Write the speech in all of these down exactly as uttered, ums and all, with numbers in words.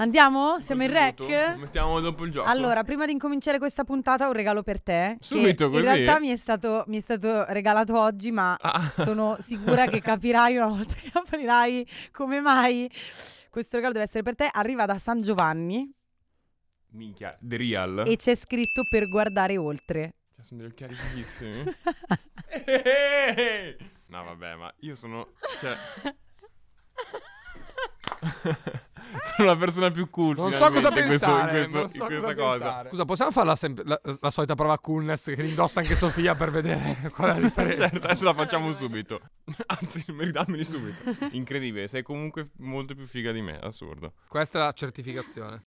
Andiamo? Siamo in rec? Mettiamo dopo il gioco. Allora, prima di incominciare questa puntata ho un regalo per te. Subito così? In realtà mi è stato, mi è stato regalato oggi, ma ah. sono sicura che capirai una volta che aprirai come mai questo regalo deve essere per te. Arriva da San Giovanni. Minchia, The Real. E c'è scritto per guardare oltre. Cioè, sono degli occhiali fighissimi. No vabbè, ma io sono, cioè... sono la persona più cool. Non so cosa pensare. In, questo, in, questo, so in questa cosa. cosa. Scusa, possiamo fare la, sem- la, la solita prova coolness che indossa anche Sofia per vedere qual è la differenza? Certo, adesso la facciamo subito. Anzi, dammeli subito. Incredibile, sei comunque molto più figa di me, assurdo. Questa è la certificazione.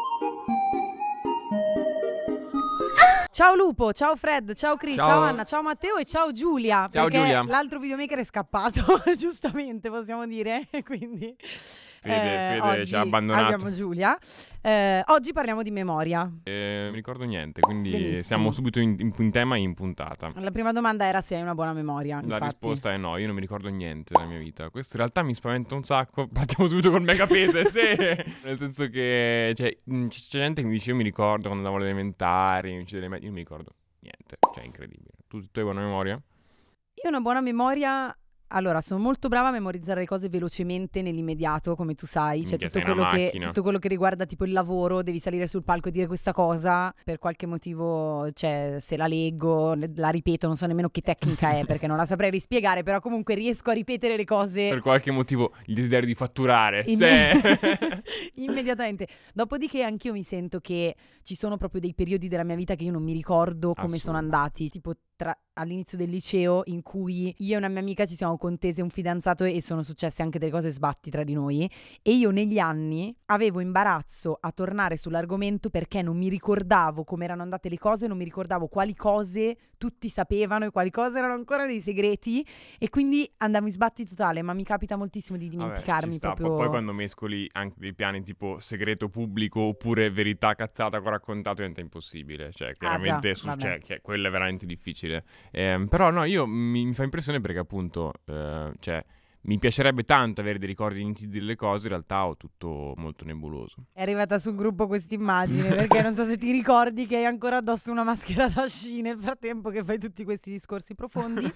Ciao Lupo, ciao Fred, ciao Cri, ciao. ciao Anna, ciao Matteo e ciao Giulia. Ciao perché Giulia. L'altro videomaker è scappato, giustamente possiamo dire, quindi... Fede, eh, Fede ci ha abbandonato. Abbiamo Giulia. Eh, oggi parliamo di memoria. Eh, non mi ricordo niente, quindi Benissimo. Siamo subito in, in, in tema e in puntata. La prima domanda era se hai una buona memoria. La infatti. risposta è no, io non mi ricordo niente della mia vita. Questo in realtà mi spaventa un sacco. Partiamo subito col mega pese, sì. Nel senso che cioè, c'è gente che mi dice io mi ricordo quando andavo alle elementari, io non mi ricordo niente, cioè incredibile. Tu, tu hai buona memoria? Io ho una buona memoria. Allora, sono molto brava a memorizzare le cose velocemente nell'immediato, come tu sai. Cioè, tutto quello, che, tutto quello che riguarda tipo il lavoro, devi salire sul palco e dire questa cosa. Per qualche motivo, cioè, se la leggo, la ripeto, non so nemmeno che tecnica è, perché non la saprei rispiegare, però comunque riesco a ripetere le cose. Per qualche motivo il desiderio di fatturare. Imme- Immediatamente. Dopodiché anch'io mi sento che ci sono proprio dei periodi della mia vita che io non mi ricordo come sono andati. Tipo tra, all'inizio del liceo, in cui io e una mia amica ci siamo contese un fidanzato e sono successe anche delle cose sbatti tra di noi, e io negli anni avevo imbarazzo a tornare sull'argomento perché non mi ricordavo come erano andate le cose, non mi ricordavo quali cose tutti sapevano e quali cose erano ancora dei segreti, e quindi andavo in sbatti totale. Ma mi capita moltissimo di dimenticarmi. Vabbè, ci sta. proprio. Poi quando mescoli anche dei piani tipo segreto pubblico oppure verità cazzata che ho raccontato diventa impossibile, cioè chiaramente ah, già, su, cioè, che quello è veramente difficile. Eh, però no, io mi, mi fa impressione perché appunto eh, cioè mi piacerebbe tanto avere dei ricordi nitidi delle cose, in realtà ho tutto molto nebuloso. È arrivata sul gruppo questa immagine perché non so se ti ricordi che hai ancora addosso una maschera da sci nel frattempo che fai tutti questi discorsi profondi.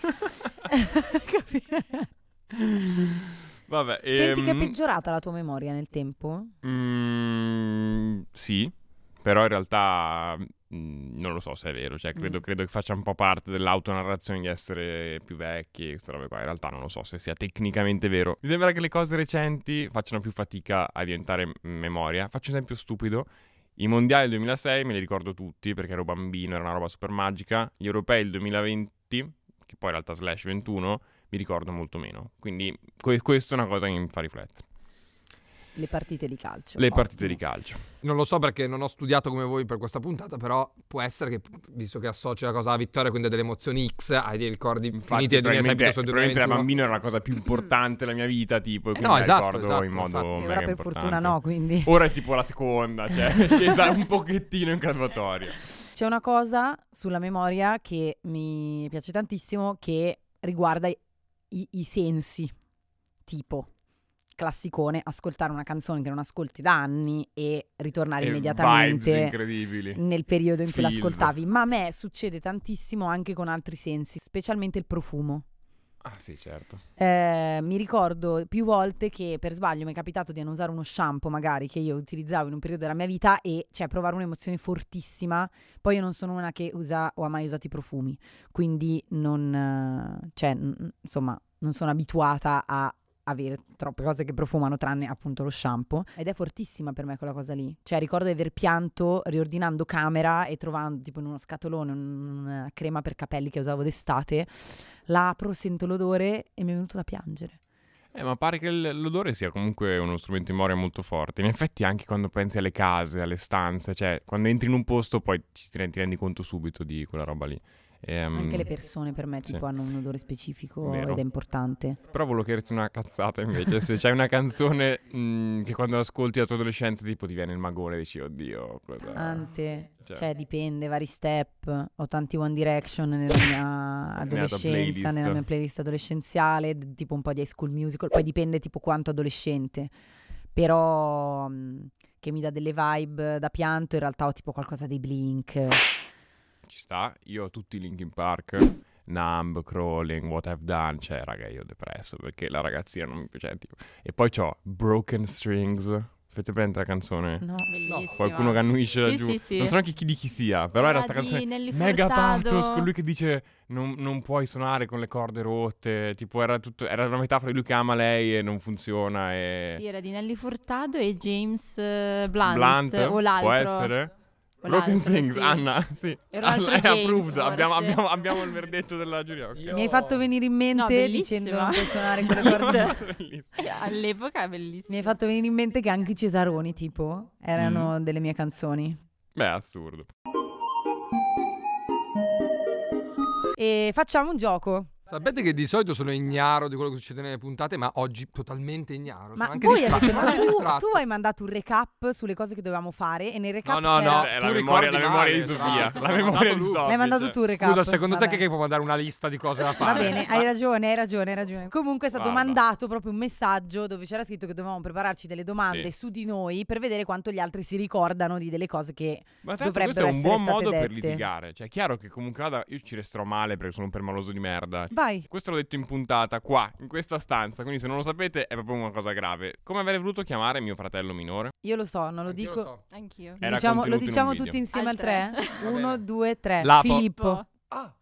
Vabbè, senti ehm... che è peggiorata la tua memoria nel tempo? Mm, sì, però in realtà mh, non lo so se è vero, cioè credo, mm. credo che faccia un po' parte dell'autonarrazione di essere più vecchi, queste robe qua. In realtà non lo so se sia tecnicamente vero. Mi sembra che le cose recenti facciano più fatica a diventare m- memoria. Faccio un esempio stupido. I mondiali del duemilasei me li ricordo tutti perché ero bambino, era una roba super magica. Gli europei del duemilaventi, che poi in realtà slash ventuno, mi ricordo molto meno. Quindi que- questa è una cosa che mi fa riflettere. Le partite di calcio. Le Ottimo. partite di calcio. Non lo so perché non ho studiato come voi per questa puntata, però può essere che, visto che associ la cosa alla vittoria, quindi a delle emozioni X, hai dei ricordi Infatti, finiti del duemilasei piuttosto del probabilmente da duemilaventuno. bambino era la cosa più importante della mia vita, tipo, e quindi no, la esatto, ricordo esatto, in modo infatti. mega Ora per importante. fortuna no, quindi. Ora è tipo la seconda, cioè è scesa un pochettino in graduatoria. C'è una cosa sulla memoria che mi piace tantissimo che riguarda i, i, i sensi, tipo classicone, ascoltare una canzone che non ascolti da anni e ritornare e immediatamente vibes incredibili nel periodo in cui Feels. l'ascoltavi. Ma a me succede tantissimo anche con altri sensi, specialmente il profumo. Ah sì, certo. Eh, mi ricordo più volte che per sbaglio mi è capitato di non usare uno shampoo magari che io utilizzavo in un periodo della mia vita e cioè provare un'emozione fortissima. Poi io non sono una che usa o ha mai usato i profumi, quindi non cioè n- insomma non sono abituata a avere troppe cose che profumano tranne appunto lo shampoo, ed è fortissima per me quella cosa lì. Cioè ricordo di aver pianto riordinando camera e trovando tipo in uno scatolone una crema per capelli che usavo d'estate, la apro, sento l'odore e mi è venuto da piangere. Eh, ma pare che l- l'odore sia comunque uno strumento di memoria molto forte. In effetti anche quando pensi alle case, alle stanze, cioè quando entri in un posto poi ti, ti rendi conto subito di quella roba lì. Ehm, Anche le persone per me tipo sì. hanno un odore specifico Vero. ed è importante. Però volevo chiederti una cazzata invece. Se c'hai una canzone mh, che quando l'ascolti alla tua adolescenza tipo ti viene il magone e dici oddio cosa... Ante, Cioè. cioè dipende, vari step. Ho tanti One Direction nella mia adolescenza, playlist. nella mia playlist adolescenziale, d- tipo un po' di High School Musical. Poi dipende tipo quanto adolescente. Però mh, che mi dà delle vibe da pianto, in realtà ho tipo qualcosa dei Blink. Ci sta, io ho tutti i Linkin Park, Numb, Crawling, What I've Done, cioè raga io depresso perché la ragazzina non mi piace tipo. E poi c'ho Broken Strings, avete presente la canzone? No, Bellissima. Qualcuno che annuisce Sì, laggiù, sì, sì. non so neanche chi di chi sia, però era Era sta di canzone Nelly mega Furtado. pathos, con lui che dice non, non puoi suonare con le corde rotte, tipo era tutto, era una metafora di lui che ama lei e non funziona e... Sì, era di Nelly Furtado e James eh, Blunt, Blunt, o l'altro. può essere? O Broken l'altro, Strings, sì. Anna, sì. Era un altro Anna è James, approved, forse. abbiamo, abbiamo, abbiamo il verdetto della giuria. ok. Io- mi hai fatto venire in mente No, bellissima. dicendo non puoi suonare con le corde. Bellissimo. Eh, All'epoca è Mi bellissimo. hai fatto venire in mente che anche i Cesaroni, tipo, erano delle mie canzoni. Beh, assurdo. E facciamo un gioco. Sapete che di solito sono ignaro di quello che succede nelle puntate, ma oggi totalmente ignaro. Ma sono anche voi distratto. avete, sono ma anche tu, distratto. tu hai mandato un recap sulle cose che dovevamo fare e nel recap No, no, c'era... no. È tu la memoria, ricordi la memoria di male, Sofia. esatto. La L'ha memoria mandato di lui. Sofia. L'hai mandato tu il recap. Scusa, secondo Vabbè. te che può mandare una lista di cose da Va fare? bene, hai ragione, hai ragione, hai ragione. Comunque è stato Guarda. mandato proprio un messaggio dove c'era scritto che dovevamo prepararci delle domande Sì. su di noi per vedere quanto gli altri si ricordano di delle cose che Ma tra l'altro dovrebbero questo è un essere buon state modo per dette. litigare. Cioè, è chiaro che comunque vada, io ci resterò male perché sono un permaloso di merda. Vai. Questo l'ho detto in puntata, qua, in questa stanza. Quindi se non lo sapete è proprio una cosa grave. Come avrei voluto chiamare mio fratello minore? Io lo so, non lo Anch'io dico. lo so. Anch'io. Era Diciamo- lo contenuto in diciamo un video. tutti insieme Al al tre? Va Uno, bene. due, tre. Lapo. Filippo. Ah,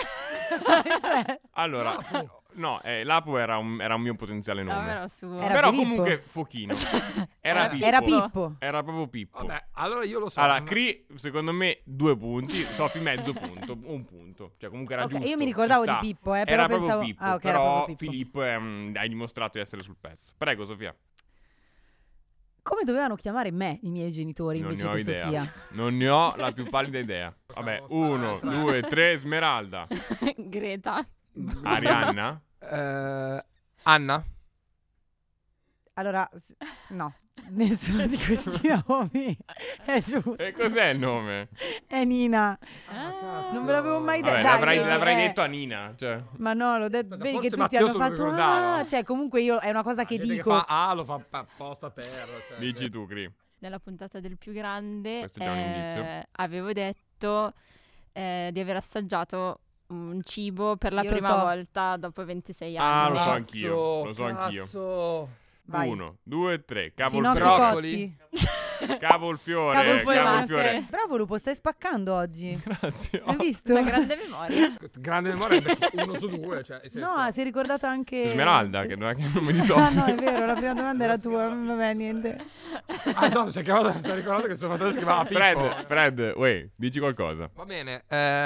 Allora, no, eh, Lapo era un, era un mio potenziale No, nome. era suo. Era Però Filippo. comunque Fuochino. Era Era Pippo. Era Pippo. Era proprio Pippo. vabbè, allora io lo so. Allora, ma- Cri, secondo me, due punti. Sofi, mezzo punto. Un punto. Cioè, comunque era Ok, giusto. io mi ricordavo ci di sta. Pippo, eh, però Era pensavo... proprio Pippo. Ah, ok, era però proprio Pippo. Filippo è, mm, hai dimostrato di essere sul pezzo. Prego, Sofia. Come dovevano chiamare me i miei genitori Non ne invece ho che idea. Sofia? Non ne ho la più pallida idea. Vabbè, uno, due, tre, Smeralda. Greta. Arianna. Eh, Anna? Allora, s- no, nessuno di questi nomi è giusto. E cos'è il nome? È Nina. Ah. Non ve l'avevo mai detto. Vabbè, Dai, l'avrei, vedi, l'avrei eh. detto a Nina. Cioè. Ma no, l'ho detto. Aspetta, Vedi che forse tutti Matteo hanno se lo fatto. ricordava. Ah, cioè, comunque io è una cosa che Gente dico. fa A lo fa pa- apposta per. Cioè, Dici tu, Cri. Nella puntata del più grande Questo è già un eh, indizio. avevo detto eh, di aver assaggiato un cibo per la Io lo prima so. volta dopo ventisei Ah, anni. lo so Cazzo, anch'io, lo so anch'io. cazzo. Vai. Uno, due, tre. Cavolfiore. Finocchio Broccoli. Cotti. Cavolfiore. Cavolfiore. Cavolfiore. Bravo Lupo, stai spaccando oggi. Grazie. Hai Oh. visto? Una grande memoria. Grande memoria, uno su due. Cioè, nel senso- No, si è ricordata anche. Smeralda, che non è che non mi Ah, risolve. no, è vero, la prima domanda era tua. Vabbè, niente. Ah, no, si è chiamato, si è ricordato che suo fratello si chiamava Pippo. Fred, Fred, uè, dici qualcosa. Va bene.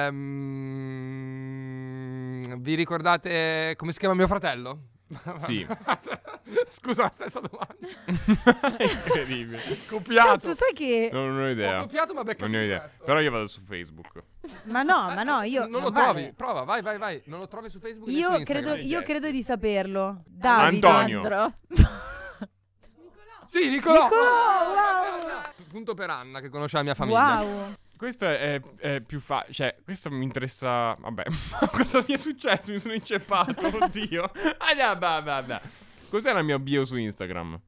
Ehm, vi ricordate come si chiama mio fratello? Sì. Scusa, la stessa domanda. Incredibile. Copiato. Cazzo, sai che. Non, non ho Ho idea. copiato, ma beccato Non ne ho il idea. resto. Però io vado su Facebook. Ma no, ma no, io. non lo vale. trovi. Prova, vai, vai, vai. Non lo trovi su Facebook né su Io Instagram. credo, io credo di saperlo. Antonio. Davide. Alessandro. Sì, Nicolò. Nicolò, wow. Punto per Anna che conosce la mia famiglia. Wow. Questo è, è più facile. Cioè, questo mi interessa. Vabbè, cosa mi è successo? Mi sono inceppato. Oddio. Ah, già, bah, bah, bah. Cos'è la mia bio su Instagram?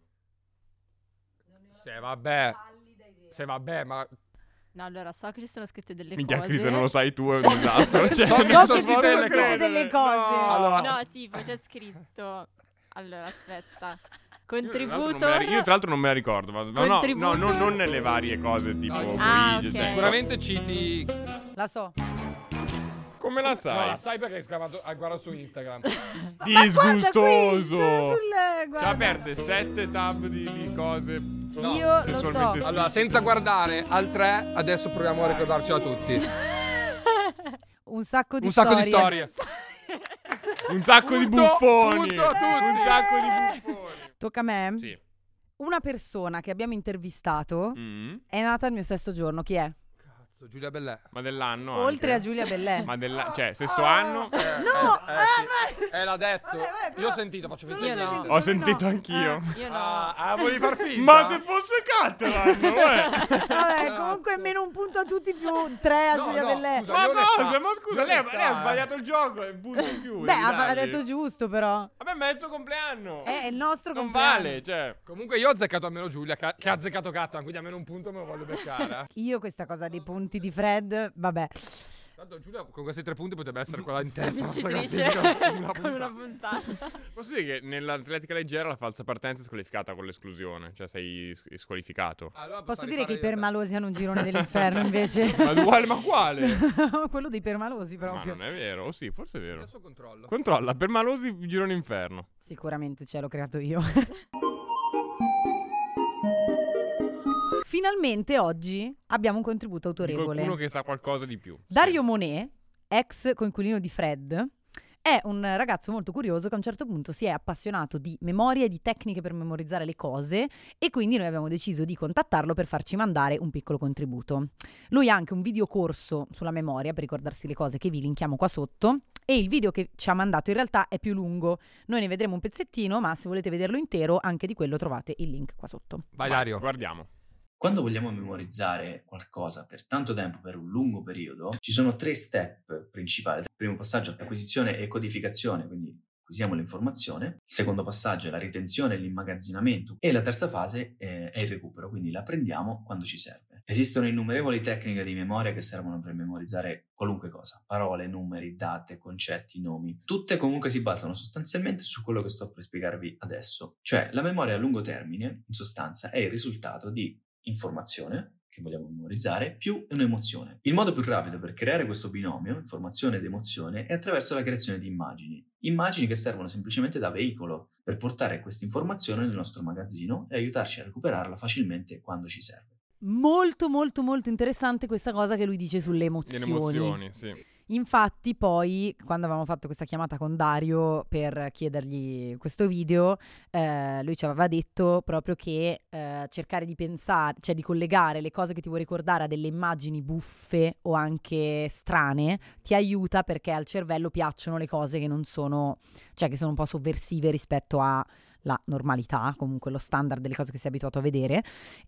Se vabbè. Se vabbè, ma No, allora so che ci sono scritte delle Minchia, cose. Cris, se non lo sai tu è un disastro. Cioè, So che non So che ci ci sono sono delle scritte credere. delle cose. No. Allora- No, tipo c'è scritto. Allora, aspetta. Io, tra l'altro, non Contributo. me la ri- io tra l'altro non me la ricordo. ma- No, no, no, Contributor. non, non nelle varie cose tipo No, Ah, Luigi, ok. cioè, sicuramente citi. La so. Come la No, sai? la sai perché hai scavato. Hai guardato su Instagram. Disgustoso. Sul, sul, C'ha guarda. aperte sette tab di, di cose. Io lo sessualmente so. Allora, senza guardare al tre, adesso proviamo a ricordarcela tutti. Un sacco di Un sacco di storie. storie. Un sacco di Punto, buffoni. punto a tutti. Un sacco di buffoni. Tocca a me. Sì. Una persona che abbiamo intervistato Mm. è nata il mio stesso giorno. Chi è? Cazzo, Cazzo, Giulia Bellè. Ma dell'anno Oltre anche. a Giulia Bellè. Ma della... Cioè, stesso anno... Eh, No! eh, eh, sì. Ah, ma- Eh, l'ha detto. Vabbè, vabbè, però- Io ho sentito, faccio Solo finta Io di no. no. Ho sentito no. anch'io. Io no. Ah, ah, volevi far finta? Ma se fosse Catalan, uè. Vabbè, Esatto. comunque meno un punto a tutti più tre a No, Giulia no, Bellè. scusa. Ma onestà. cosa? Ma scusa, lei, Onestà, lei ha eh. sbagliato il gioco e punto in più. Beh, ha, devi ha dargli. detto giusto però. Vabbè, mezzo compleanno. È il nostro Non compleanno. vale, cioè. Comunque io ho azzeccato almeno Giulia, che ha- che ha azzeccato Catalan, quindi almeno un punto me lo voglio beccare. eh. Io questa cosa dei punti di Fred, vabbè. Tanto Giulia con questi tre punti potrebbe essere quella in testa. alla nostra Vincitrice classifica, una con una puntata. puntata. Posso dire che nell'atletica leggera la falsa partenza è squalificata con l'esclusione. Cioè sei s- squalificato. Allora, Posso sta dire che i rifare io te. permalosi hanno un girone dell'inferno invece. Ma uguale, ma quale? Quello dei permalosi Ma proprio. non è vero. O sì, forse è vero. Adesso controllo. Controlla, per malosi girone inferno. Sicuramente ce l'ho creato io. Finalmente oggi abbiamo un contributo Di autorevole. qualcuno che sa qualcosa di più. Dario Monet, ex coinquilino di Fred, è un ragazzo molto curioso che a un certo punto si è appassionato di memoria e di tecniche per memorizzare le cose e quindi noi abbiamo deciso di contattarlo per farci mandare un piccolo contributo. Lui ha anche un videocorso sulla memoria per ricordarsi le cose che vi linkiamo qua sotto e il video che ci ha mandato in realtà è più lungo. Noi ne vedremo un pezzettino, ma se volete vederlo intero anche di quello trovate il link qua sotto. Vai Vai, Dario. Guardiamo. Quando vogliamo memorizzare qualcosa per tanto tempo, per un lungo periodo, ci sono tre step principali. Il primo passaggio è acquisizione e codificazione, quindi acquisiamo l'informazione. Il secondo passaggio è la ritenzione e l'immagazzinamento. E la terza fase è, è il recupero, quindi la prendiamo quando ci serve. Esistono innumerevoli tecniche di memoria che servono per memorizzare qualunque cosa. Parole, numeri, date, concetti, nomi. Tutte comunque si basano sostanzialmente su quello che sto per spiegarvi adesso. Cioè, la memoria a lungo termine, in sostanza, è il risultato di informazione, che vogliamo memorizzare, più un'emozione. Il modo più rapido per creare questo binomio, informazione ed emozione, è attraverso la creazione di immagini. Immagini che servono semplicemente da veicolo per portare questa informazione nel nostro magazzino e aiutarci a recuperarla facilmente quando ci serve. Molto molto molto interessante questa cosa che lui dice sulle Delle emozioni. emozioni, sì. Infatti poi quando avevamo fatto questa chiamata con Dario per chiedergli questo video, eh, lui ci aveva detto proprio che eh, cercare di pensare, cioè di collegare le cose che ti vuoi ricordare a delle immagini buffe o anche strane ti aiuta perché al cervello piacciono le cose che non sono, cioè che sono un po' sovversive rispetto a la normalità, comunque lo standard delle cose che sei abituato a vedere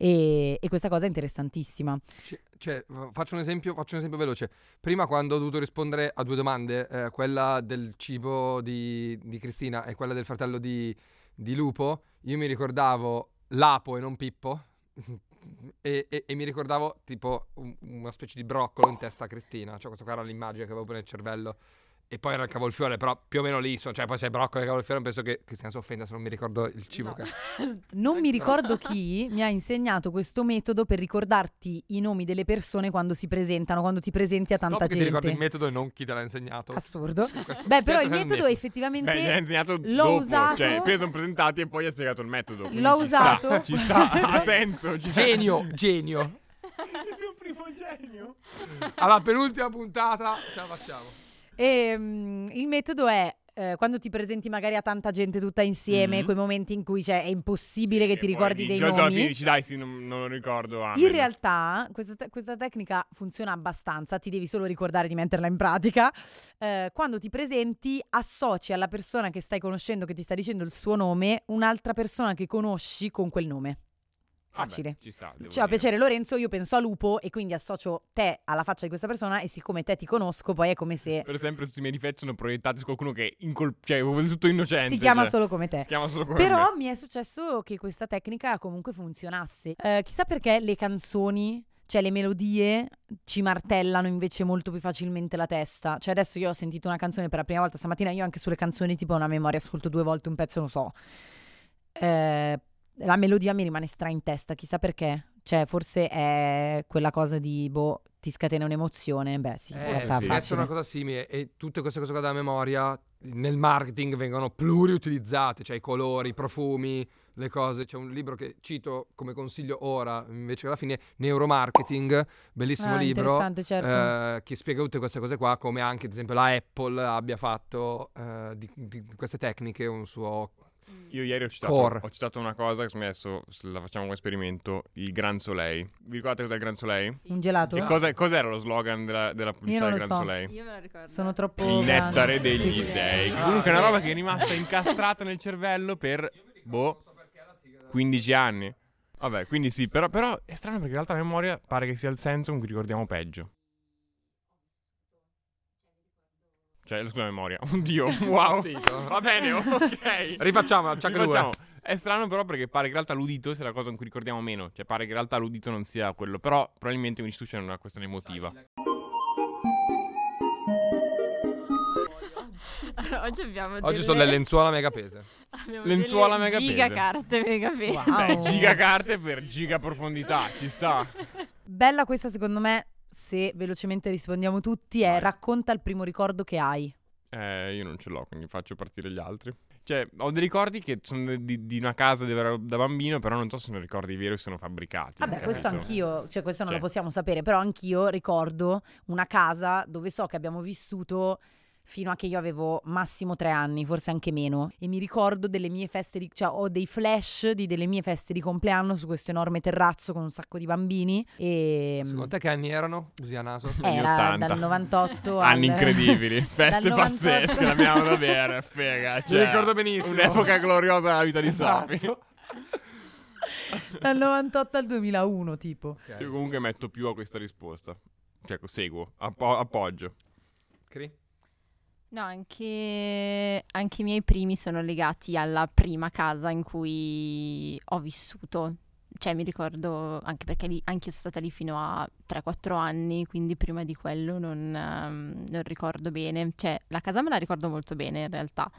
e, e questa cosa è interessantissima. C- Cioè, faccio un esempio, faccio un esempio veloce. Prima quando ho dovuto rispondere a due domande, eh, quella del cibo di, di Cristina e quella del fratello di, di Lupo, io mi ricordavo Lapo e non Pippo e, e- e mi ricordavo tipo un- una specie di broccolo in testa a Cristina, cioè questa qua era l'immagine che avevo nel cervello. E poi era il cavolfiore, però più o meno lì, so- cioè poi se è broccolo e cavolfiore penso che Cristina si offenda se non mi ricordo il cibo No. che... Non mi ricordo chi mi ha insegnato questo metodo per ricordarti i nomi delle persone quando si presentano, quando ti presenti a tanta Top che ti gente. ricordi il metodo e non chi te l'ha insegnato. Assurdo. Questo- Beh, però questo il sei un metodo netto. effettivamente Beh, gliel'ha insegnato l'ho dopo. usato. Cioè, prima sono presentati e poi ha spiegato il metodo. quindi L'ho ci usato. sta, ci sta, ha senso. ci sta. Genio, genio. Il mio primo genio. Alla penultima puntata ce la facciamo. E, mm, il metodo è eh, quando ti presenti magari a tanta gente tutta insieme, Mhm. quei momenti in cui cioè, è impossibile che E ti poi ricordi di dei giorno alla fine nomi. dici, dai, sì, non, non lo ricordo. amen. In realtà questa, te- questa tecnica funziona abbastanza, ti devi solo ricordare di metterla in pratica. Eh, quando ti presenti associ alla persona che stai conoscendo, che ti sta dicendo il suo nome, un'altra persona che conosci con quel nome. Vabbè, Facile. ci sta, devo Ci fa dire. piacere Lorenzo, io penso a Lupo e quindi associo te alla faccia di questa persona e siccome te ti conosco poi è come se Per esempio, tutti i miei difetti sono proiettati su qualcuno che è incol- cioè, è tutto innocente. si chiama cioè, solo come te. Si chiama solo come Però me. mi è successo che questa tecnica comunque funzionasse. Eh, chissà perché le canzoni, cioè le melodie, ci martellano invece molto più facilmente la testa. Cioè adesso io ho sentito una canzone per la prima volta stamattina, io anche sulle canzoni tipo ho una memoria, ascolto due volte un pezzo, non so. Eh, la melodia mi rimane stra in testa, chissà perché. Cioè forse è quella cosa di, boh, ti scatena un'emozione. Beh sì, Eh, in realtà sì, è sì. È facile. una cosa simile e tutte queste cose qua della memoria nel marketing vengono pluriutilizzate, cioè i colori, i profumi, le cose. C'è un libro che cito come consiglio ora, invece che alla fine, Neuromarketing, bellissimo Ah, libro, interessante, certo. eh, che spiega tutte queste cose qua, come anche ad esempio la Apple abbia fatto eh, di, di queste tecniche un suo Io ieri ho citato, Core. ho citato una cosa che adesso la facciamo come esperimento, il Gran Soleil. Vi ricordate cos'è il Gran Soleil? Un gelato? Che cosa, cos'era lo slogan della, della pubblicità non del lo Gran so. Soleil? Io me la ricordo. Sono troppo Il nettare grande. degli Sì. dei. Comunque è una roba che è rimasta incastrata nel cervello per, boh, quindici anni. Vabbè, quindi sì, però, però è strano perché in realtà la memoria pare che sia il senso con cui ricordiamo peggio. Cioè, la tua memoria. Oddio, wow. Va bene, ok. Rifacciamo, Chuck Rifacciamo. due. È strano però perché pare che in realtà l'udito sia la cosa in cui ricordiamo meno. Cioè pare che in realtà l'udito non sia quello. Però probabilmente come dici tu c'è una questione emotiva. Allora, oggi abbiamo Oggi delle... sono le lenzuola mega pese. abbiamo Lenzuola delle mega pese. gigacarte mega pese. Wow. Eh, gigacarte per giga profondità, ci sta. Bella questa secondo me, se velocemente rispondiamo tutti, è Vai. racconta il primo ricordo che hai. Eh, io non ce l'ho, quindi faccio partire gli altri. Cioè, ho dei ricordi che sono di, di una casa dove ero da bambino, però non so se sono ricordi veri o se sono fabbricati. Vabbè, capito? questo anch'io, cioè questo non Cioè. lo possiamo sapere, però anch'io ricordo una casa dove so che abbiamo vissuto fino a che io avevo massimo tre anni, forse anche meno, e mi ricordo delle mie feste, di, cioè ho dei flash di delle mie feste di compleanno su questo enorme terrazzo con un sacco di bambini e Secondo te che anni erano? Usi a naso. Anni era ottanta. dal novantotto Anni al... incredibili, feste dal novantotto pazzesche, l'abbiamo da bere, fega. Mi ricordo benissimo. Un'epoca gloriosa della vita di Sofi. Esatto. dal novantotto al duemilauno tipo. Ok. Io comunque metto più a questa risposta. Cioè, seguo, appo- appoggio. Cri? No, anche, anche i miei primi sono legati alla prima casa in cui ho vissuto. Cioè mi ricordo, anche perché lì, anche io sono stata lì fino a tre quattro anni, quindi prima di quello non, ehm, non ricordo bene. Cioè la casa me la ricordo molto bene in realtà.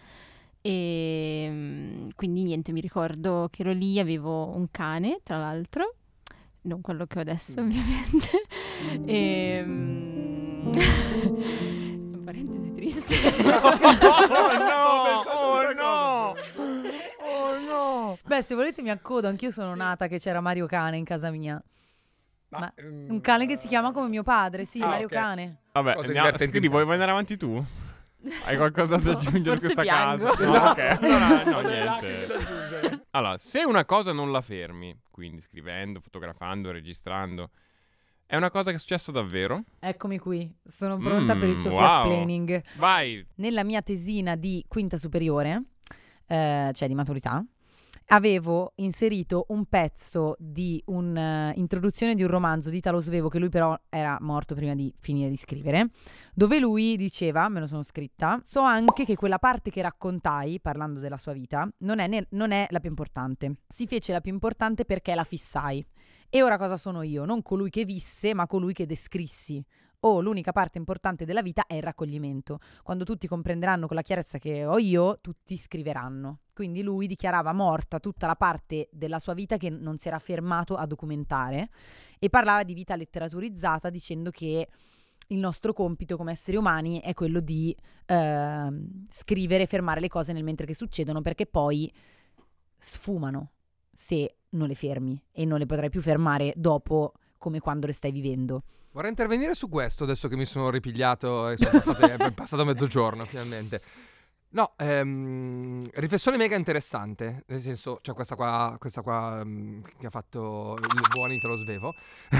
E mm, quindi niente, mi ricordo che ero lì, avevo un cane, tra l'altro, non quello che ho adesso ovviamente. E... mm, parentesi triste. Oh no! Oh no! Oh no! Beh, se volete mi accodo, anch'io sono nata che c'era Mario Cane in casa mia. Ma ehm, un cane che si chiama come mio padre, sì, Ah, Mario ok. Cane. Vabbè, Cose andiamo, divertenti scrivi, in vuoi testa. andare avanti tu? Hai qualcosa da No, aggiungere a forse questa piango. casa? No, ok. Allora, no, Ho delle lacrime niente. da aggiungere. Allora, se una cosa non la fermi, quindi scrivendo, fotografando, registrando, è una cosa che è successa davvero? Eccomi qui, sono pronta per il Mm, Sofia wow. Splaining. Vai! Nella mia tesina di quinta superiore, eh, cioè di maturità, avevo inserito un pezzo di un'introduzione di un romanzo di Italo Svevo, che lui però era morto prima di finire di scrivere, dove lui diceva, me lo sono scritta, so anche che quella parte che raccontai, parlando della sua vita, non è, ne- non è la più importante. Si fece la più importante perché la fissai. E ora cosa sono io? Non colui che visse, ma colui che descrissi. Oh, l'unica parte importante della vita è il raccoglimento. Quando tutti comprenderanno con la chiarezza che ho io, tutti scriveranno. Quindi lui dichiarava morta tutta la parte della sua vita che non si era fermato a documentare e parlava di vita letteraturrizzata dicendo che il nostro compito come esseri umani è quello di eh, scrivere e fermare le cose nel mentre che succedono, perché poi sfumano se non le fermi e non le potrai più fermare dopo, come quando le stai vivendo. Vorrei intervenire su questo adesso che mi sono ripigliato e sono passate- è passato mezzogiorno finalmente. No, ehm, riflessione mega interessante, nel senso, c'è questa qua, questa qua mm, che ha fatto il buon Italo Svevo.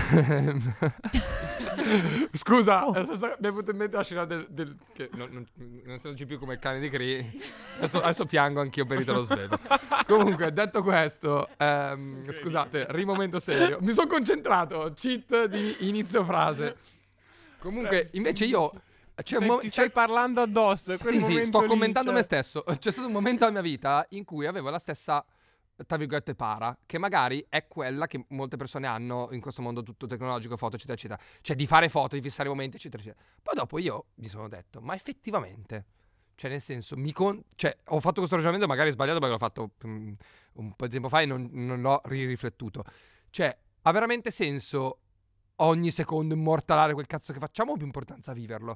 Scusa, Oh. adesso mi è venuto in mente la scena del... del- che non, non, non si più come il cane di Cree, adesso, adesso piango anch'io per Italo Svevo. Comunque, detto questo, ehm, scusate, rimomento serio, mi sono concentrato, cheat di inizio frase. Comunque, invece io... C'è un Stai, mo- ti c'è- stai parlando addosso. è quel sì, sì, momento sto lì, commentando cioè. me stesso. C'è stato un momento della mia vita in cui avevo la stessa, tra virgolette, para, che magari è quella che molte persone hanno in questo mondo tutto tecnologico, foto, eccetera, eccetera. Cioè di fare foto, di fissare momenti, eccetera, eccetera. Poi dopo io mi sono detto, ma effettivamente, cioè nel senso, mi con- cioè, ho fatto questo ragionamento magari sbagliato perché l'ho fatto mm, un po' di tempo fa e non, non l'ho ririflettuto. Cioè, ha veramente senso ogni secondo immortalare quel cazzo che facciamo o più importanza viverlo?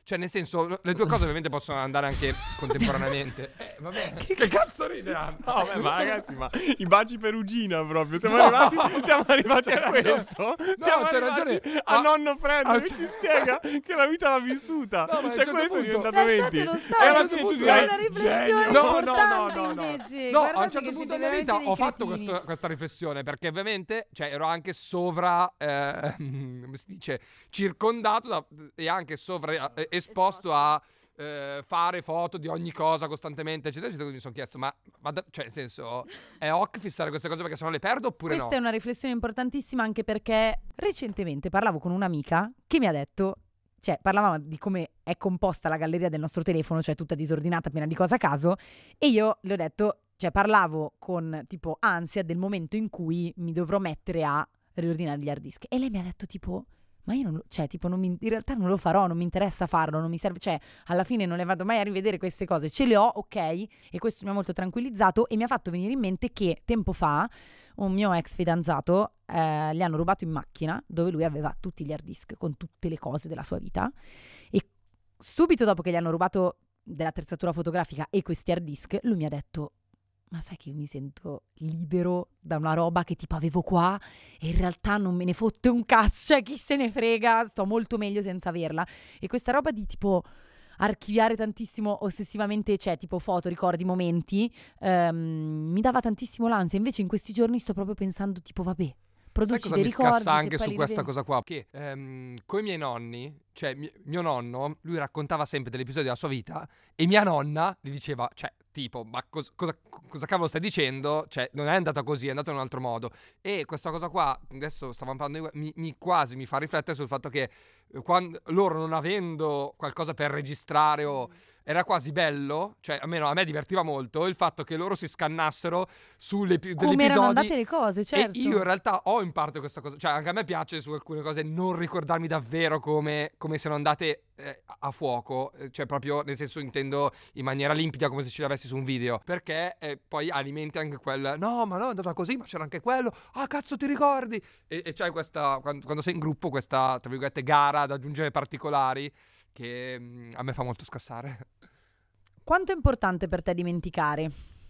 Cioè, nel senso, le due cose ovviamente possono andare anche contemporaneamente. Eh, vabbè, che, che cazzo ride? No, beh, ma ragazzi, ma i baci perugina proprio. Siamo No, arrivati, siamo arrivati c'è a ragione. questo. No, siamo c'è arrivati ragione. a Ah, nonno Fred ah, che c'è- ci spiega che la vita l'ha vissuta. No, ma a un Cioè, certo questo è punto- diventato venti. Lasciatelo E stare, alla a un fine certo tu punto- dirai, è una riflessione genio. No, no, importante no, no, no. invece. No, a Guardate un certo che punto siete della vita veramente ho dei fatto cretini. questo- questa riflessione, perché ovviamente, cioè, ero anche sovra, eh, come si dice, circondato da- e anche sovra eh, esposto a eh, fare foto di ogni cosa costantemente, eccetera, eccetera. Quindi mi sono chiesto, ma, ma da- cioè, nel senso, è ok fissare queste cose perché se no le perdo oppure Questa no? è una riflessione importantissima anche perché recentemente parlavo con un'amica che mi ha detto, cioè parlavamo di come è composta la galleria del nostro telefono, cioè tutta disordinata, piena di cose a caso, e io le ho detto, cioè parlavo con tipo ansia del momento in cui mi dovrò mettere a riordinare gli hard disk, e lei mi ha detto tipo, ma io non lo, cioè tipo non mi, in realtà non lo farò, non mi interessa farlo, non mi serve, cioè alla fine non le vado mai a rivedere queste cose, ce le ho, ok, e questo mi ha molto tranquillizzato e mi ha fatto venire in mente che tempo fa un mio ex fidanzato eh, gli hanno rubato in macchina dove lui aveva tutti gli hard disk con tutte le cose della sua vita, e subito dopo che gli hanno rubato dell'attrezzatura fotografica e questi hard disk, lui mi ha detto, ma sai che io mi sento libero da una roba che tipo avevo qua e in realtà non me ne fotte un cazzo, cioè chi se ne frega, sto molto meglio senza averla. E questa roba di tipo archiviare tantissimo ossessivamente, cioè tipo foto, ricordi, momenti, ehm, mi dava tantissimo l'ansia. Invece in questi giorni sto proprio pensando tipo vabbè, Sai produci cosa dei mi ricordi, scassa se anche poi su li questa rivedi- cosa qua? Che ehm, coi miei nonni, cioè mi- mio nonno, lui raccontava sempre degli episodi della sua vita e mia nonna gli diceva, cioè tipo, ma cos- cosa, cosa cavolo stai dicendo? Cioè non è andata così, è andata in un altro modo. E questa cosa qua, adesso stavamo parlando, di- mi, mi quasi mi fa riflettere sul fatto che eh, quando, loro non avendo qualcosa per registrare o... Era quasi bello, cioè almeno a me divertiva molto il fatto che loro si scannassero sulle pi- degli come erano episodi. andate le cose, certo. E io in realtà ho in parte questa cosa, cioè anche a me piace su alcune cose non ricordarmi davvero come, come siano andate eh, a fuoco, eh, cioè proprio nel senso intendo in maniera limpida come se ce l'avessi su un video, perché eh, poi alimenti anche quel no ma no è andata così ma c'era anche quello, ah cazzo ti ricordi? E, e c'hai questa, quando, quando sei in gruppo, questa tra virgolette gara ad aggiungere particolari che mh, a me fa molto scassare. Quanto è importante per te dimenticare?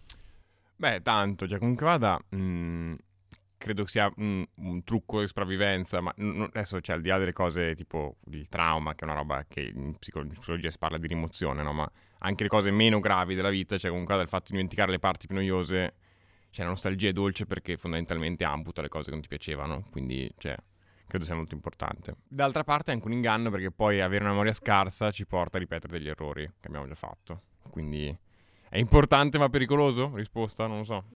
Beh, tanto, cioè comunque vada, mh, credo sia un, un trucco di sopravvivenza, ma n- adesso cioè al di là delle cose tipo il trauma, che è una roba che in, psico- in psicologia si parla di rimozione, no? Ma anche le cose meno gravi della vita, cioè comunque vada il fatto di dimenticare le parti più noiose, cioè la nostalgia è dolce perché fondamentalmente amputa le cose che non ti piacevano, quindi cioè credo sia molto importante. D'altra parte è anche un inganno perché poi avere una memoria scarsa ci porta a ripetere degli errori che abbiamo già fatto. Quindi è importante ma pericoloso? Risposta? Non lo so.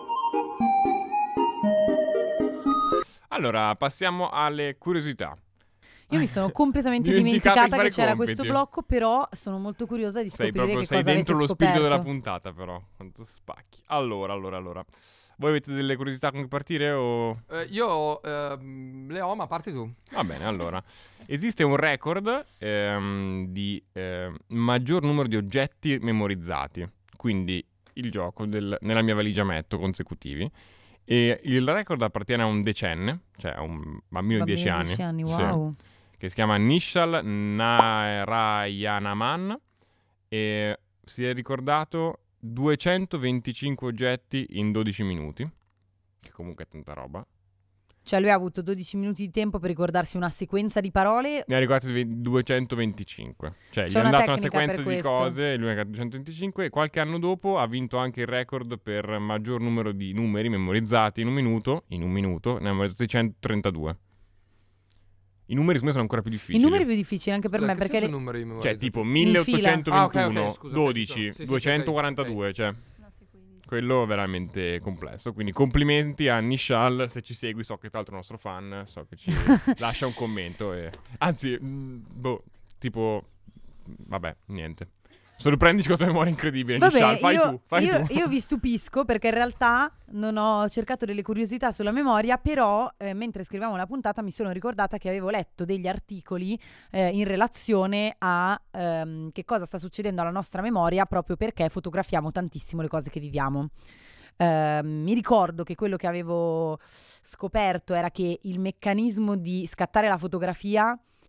Allora, passiamo alle curiosità. Io mi sono completamente Dimenticate di dimenticata fare che c'era compiti. questo blocco, però sono molto curiosa di Sei scoprire proprio che sei cosa dentro lo avete spirito scoperto. della puntata, però. Quanto spacchi. Allora, allora, allora. Voi avete delle curiosità con cui partire o... Eh, io ehm, le ho, ma parti tu. Va bene, allora. Esiste un record ehm, di ehm, maggior numero di oggetti memorizzati. Quindi il gioco del, nella mia valigia metto consecutivi. E il record appartiene a un decenne, cioè a un bambino di dieci anni. dieci anni, Sì. wow. Che si chiama Nishal Narayanaman e si è ricordato duecentoventicinque oggetti in dodici minuti, che comunque è tanta roba. Cioè lui ha avuto dodici minuti di tempo per ricordarsi una sequenza di parole. Ne ha ricordati duecentoventicinque, cioè C'è gli è una andata una tecnica sequenza per di questo. cose e lui ne ha duecentoventicinque e qualche anno dopo ha vinto anche il record per maggior numero di numeri memorizzati in un minuto, in un minuto ne ha memorizzati centotrentadue. I numeri secondo me sono ancora più difficili. I numeri più difficili anche per Scusa, me, che perché senso le- numeri Cioè memorizzati? tipo fila. milleottocentoventuno, Ah, ok, ok, scusa, ok, dodici, sì, sì, sì, duecentoquarantadue, ok. cioè quello è veramente complesso. Quindi complimenti a Nishal, se ci segui, so che tra l'altro è il nostro fan, so che ci lascia un commento e... Anzi, mh, boh, tipo vabbè, niente. Sorprendici con la tua memoria incredibile, Vabbè, Nishal, fai io, tu, fai io, tu. io vi stupisco perché in realtà non ho cercato delle curiosità sulla memoria, però eh, mentre scrivevamo la puntata mi sono ricordata che avevo letto degli articoli eh, in relazione a ehm, che cosa sta succedendo alla nostra memoria proprio perché fotografiamo tantissimo le cose che viviamo. Eh, mi ricordo che quello che avevo scoperto era che il meccanismo di scattare la fotografia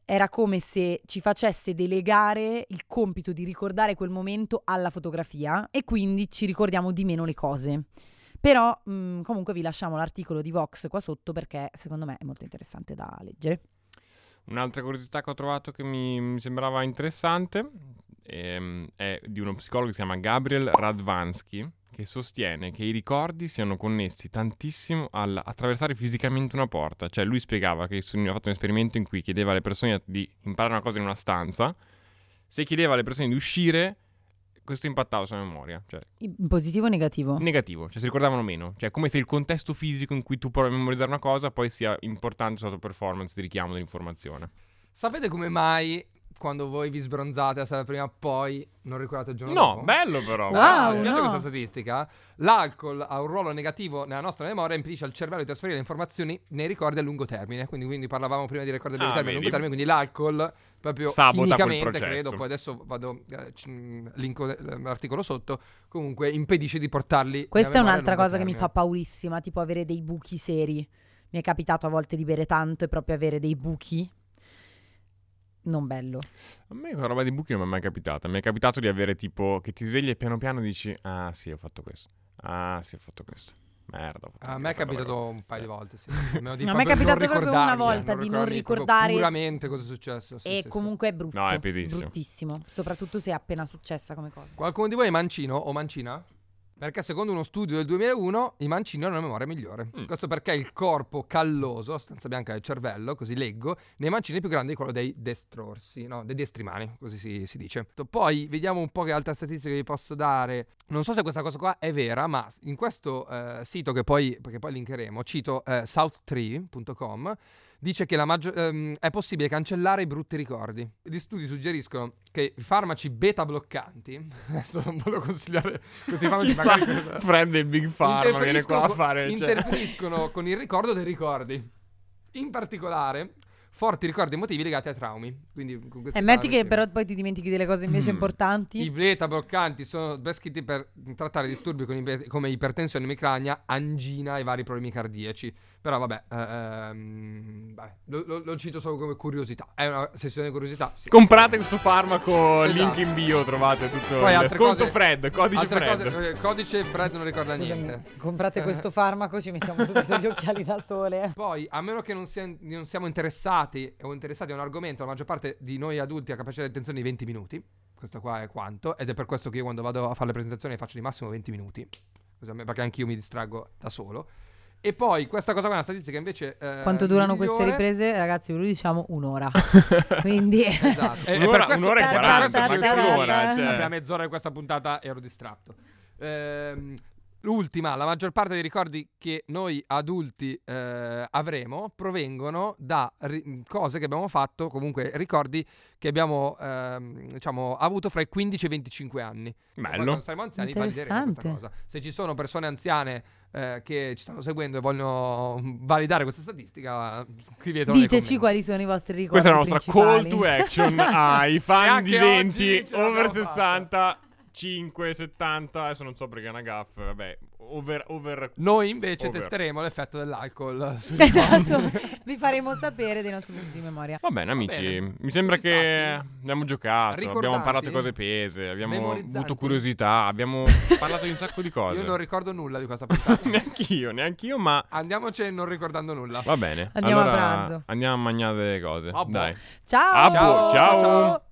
era come se ci facesse delegare il compito di ricordare quel momento alla fotografia e quindi ci ricordiamo di meno le cose. Però mh, comunque vi lasciamo l'articolo di Vox qua sotto perché secondo me è molto interessante da leggere. Un'altra curiosità che ho trovato che mi, mi sembrava interessante ehm, è di uno psicologo che si chiama Gabriel Radvansky, che sostiene che i ricordi siano connessi tantissimo al attraversare fisicamente una porta. Cioè lui spiegava che ha fatto un esperimento in cui chiedeva alle persone di imparare una cosa in una stanza, se chiedeva alle persone di uscire, questo impattava sulla memoria. Cioè, In positivo o negativo? negativo, cioè si ricordavano meno. Cioè come se il contesto fisico in cui tu provi a memorizzare una cosa poi sia importante sulla tua performance di richiamo dell'informazione. Sapete come mai quando voi vi sbronzate a sala prima poi non ricordate il giorno No, dopo? bello però. Wow, Ah, mi piace no. questa statistica. L'alcol ha un ruolo negativo nella nostra memoria e impedisce al cervello di trasferire le informazioni nei ricordi a lungo termine. Quindi, quindi parlavamo prima di ricordi a breve Ah, termine, a lungo vedi? termine, quindi l'alcol proprio Sabota quel chimicamente, processo. credo, poi adesso vado eh, c- linko eh, l'articolo sotto, comunque impedisce di portarli. Questa è nella memoria a un'altra lungo cosa che mi termine. fa paurissima, tipo avere dei buchi seri. Mi è capitato a volte di bere tanto e proprio avere dei buchi. Non bello. A me quella roba di buchi non mi è mai capitata. Mi è capitato di avere tipo che ti svegli e piano piano dici ah sì ho fatto questo. Ah sì ho fatto questo. Merda. ho fatto A anche me è questa capitato cosa. un paio di Eh. volte, sì. Almeno di No, a me è proprio capitato non proprio una ricordarmi, volta di non ricordarmi proprio ricordare- puramente cosa è successo. sì, e sì, sì. comunque è brutto. No, è pesissimo. Bruttissimo. Soprattutto se è appena successa come cosa. Qualcuno di voi è mancino o mancina? Perché secondo uno studio del duemilauno i mancini hanno una memoria migliore. Mm. Questo perché il corpo calloso, sostanza bianca del cervello, così leggo, nei mancini è più grande di quello dei destrorsi, no, dei destrimani, così si, si dice. Poi vediamo un po' che altre statistiche vi posso dare. Non so se questa cosa qua è vera, ma in questo eh, sito che poi, perché poi linkeremo, cito eh, south tree punto com, dice che la maggior- ehm, è possibile cancellare i brutti ricordi. Gli studi suggeriscono che i farmaci beta bloccanti, adesso non voglio consigliare questi farmaci, Chissà, magari prende il Big Pharma, viene qua a interferiscono, fare... cioè- interferiscono con il ricordo dei ricordi. In particolare, forti ricordi emotivi legati ai traumi. Quindi, con questi E metti che farmaci- però poi ti dimentichi delle cose invece Mm. importanti. i beta bloccanti sono prescritti per trattare disturbi con ipe- come ipertensione, emicrania, angina e vari problemi cardiaci. Però vabbè, eh, ehm, vabbè, lo, lo- lo cito solo come curiosità. È una sessione di curiosità, sì. Comprate questo farmaco, Esatto. link in bio, trovate tutto Poi il altre sconto cose- Fred, codice Altre Fred. cose, eh, codice Fred non ricorda Scusami, niente. comprate questo farmaco, ci mettiamo subito gli occhiali da sole. Poi, a meno che non, sia- non siamo interessati o interessati a un argomento, la maggior parte di noi adulti ha capacità di attenzione di venti minuti. Questo qua è quanto. Ed è per questo che io quando vado a fare le presentazioni faccio di massimo venti minuti. Così a me- Perché anch'io mi distraggo da solo. E poi questa cosa qua è una statistica invece eh, Quanto durano migliore. queste riprese? Ragazzi, ve lo diciamo un'ora. Quindi Esatto. E- e per Un'ora, questo- un'ora e per quaranta, questo ma che che io- un'ora? Cioè. La prima mezz'ora di questa puntata ero distratto. Ehm, l'ultima, la maggior parte dei ricordi che noi adulti eh, avremo provengono da ri- cose che abbiamo fatto, comunque ricordi che abbiamo ehm, diciamo avuto fra i quindici e i venticinque anni. Bello. Quando saremo anziani valideremo questa Interessante. cosa. Se ci sono persone anziane eh, che ci stanno seguendo e vogliono validare questa statistica, scrivetelo nei diteci commenti. quali sono i vostri ricordi Questa è la nostra call principali. to action ai fan Neanche di oggi venti, ce l'abbiamo over sessanta, cinque, settanta, adesso non so perché è una gaffa, vabbè, over, over... Noi invece Over. testeremo l'effetto dell'alcol sui Esatto, ricordi. vi faremo sapere dei nostri punti di memoria. Va bene amici, bene. mi sembra che Soddisfatti? abbiamo giocato, abbiamo Ricordanti? parlato di cose pese, abbiamo Memorizzanti? avuto curiosità, abbiamo parlato di un sacco di cose. Io non ricordo nulla di questa puntata. Neanch'io, neanch'io, ma Andiamoci non ricordando nulla. va bene. Andiamo a allora, pranzo. Andiamo a mangiare delle cose, Ah, boh. dai. Ciao! Ah, boh, ciao. ciao.